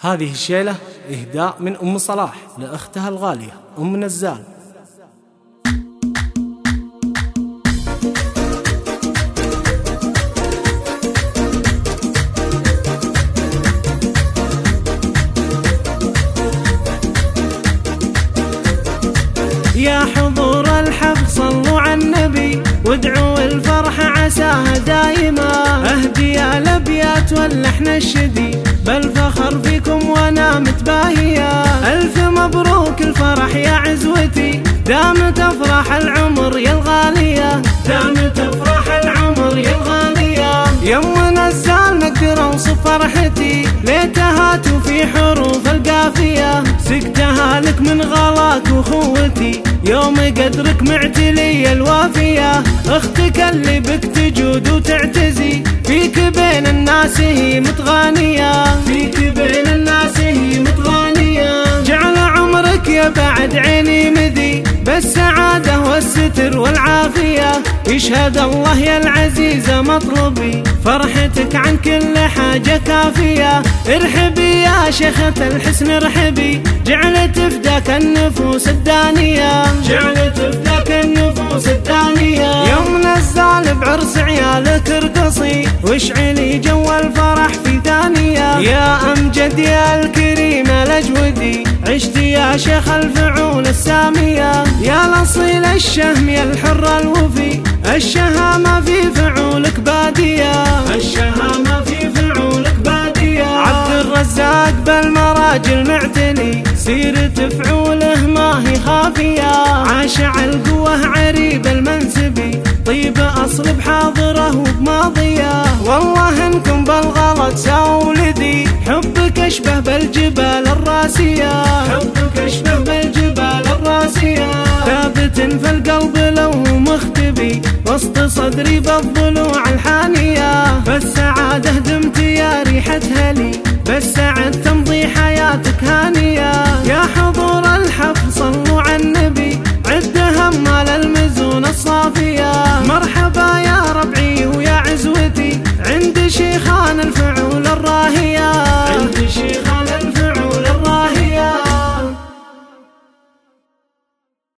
هذه الشيلة إهداء من أم صلاح لأختها الغالية أم نزال. يا حضور الحفل صلوا على النبي وادعوا الفرح عساها دايما. اهدي الابيات واللحن الشدي بالفخر فيكم وانا متباهية. الف مبروك الفرح يا عزوتي دامت افراح العمر يا الغالية. دامت افراح العمر يا الغالية. يوم نزال نقدر اوصف فرحتي ليتها في حروف القافية. سقتها لك من غلاك وخوتي يوم قدرك معتلي الوافية. اختك اللي بك تجود وتعتزي فيك بين الناس هي متغانية. فيك بين الناس هي متغانية. جعل عمرك يا بعد عيني مذي بالسعادة والستر والعافية. يشهد الله يا العزيزة مطلبي فرحتك عن كل حاجة كافية. ارحبي يا شيخة الحسن ارحبي جعلت فداك النفوس الدانية. جعلت فداك النفوس الدانية. يوم نزال بعرس عيالك ارقصي واشعلي جو الفرح في ثانية. يا أمجد يا الكريم الأجودي عشت يا شيخ الفعول السامية. يا الأصيل الشهم يا الحر الوفي الشهامة في فعولك بادية. الشهامة في فعولك بادية. عبد الرزاق بالمراجل معتلي سيرة فعوله ما هي خافية. عاشع القوة عريب المنسبي طيب أصل بحاضره وبماضية. والله انكم بالغلط ساو ولدي حبك اشبه بالجبال الراسية. حبك اشبه بالجبال الراسية. ثابت في القلب لو مختبي وسط صدري بالضلوع الحانية. فالسعادة دمت يا ريحة هلي بالسعد تمضي حياتك هانية. يا حضور الحفل صلوا على النبي عد همال المزون الصافية. مرحبا يا ربعي ويا عزوتي عند شيخان الفعول الراهية.